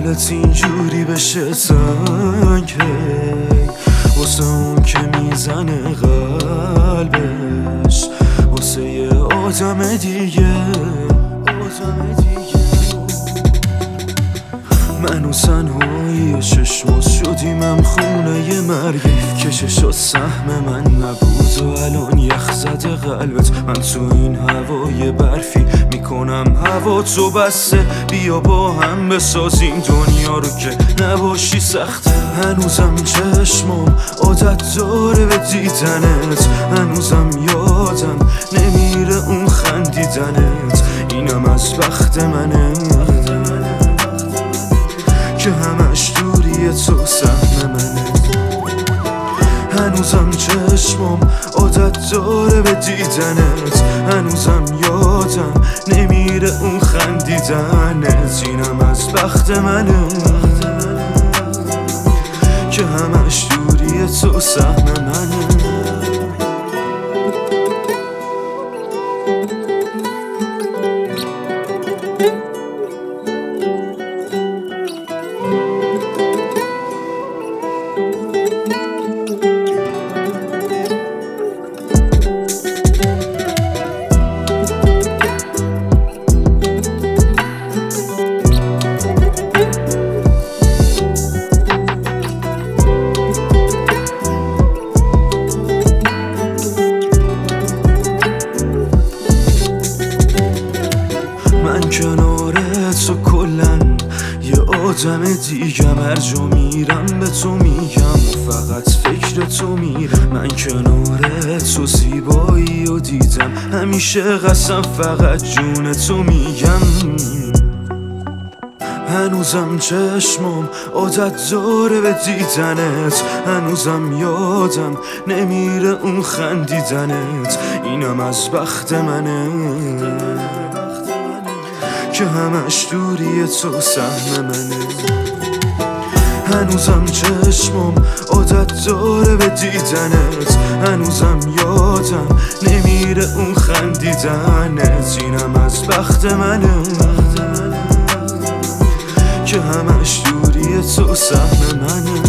دلت اینجوری بشه تنگ واسه اون که میزنه قلبش واسه یه آدم دیگه من و تنهایی چشماز شدیم هم خونه ی مرگی که چشات سهم من نبود و الان یخ زده قلبت من تو این هوای برفی میکنم هوا تو بسته بیا با هم بسازیم دنیا رو که نباشی سخت هنوزم چشمام عادت داره به دیدنت هنوزم یادم نمیره اون خندیدنت اینم از بخت منه که همش دوری تو سهم منه هنوزم چشمام عادت داره به دیدنت هنوزم یادم نمیره اون خندیدنت اینم از بخت منه که همش دوری تو سهم منه من کنارت و کلن یه آدم دیگم هر جا میرم به تو میگم و فقط فکر تو میرم من کنارت و زیبایی و دیدم همیشه قسم فقط جون تو میگم هنوزم چشمام عادت داره به دیدنت هنوزم یادم نمیره اون خندیدنت اینم از بخت منه که همش دوری تو سهم منه هنوزم چشمام عادت داره به دیدنت هنوزم یادم نمیره اون خندیدنت اینم از بخت منه که همش دوری تو سهم منه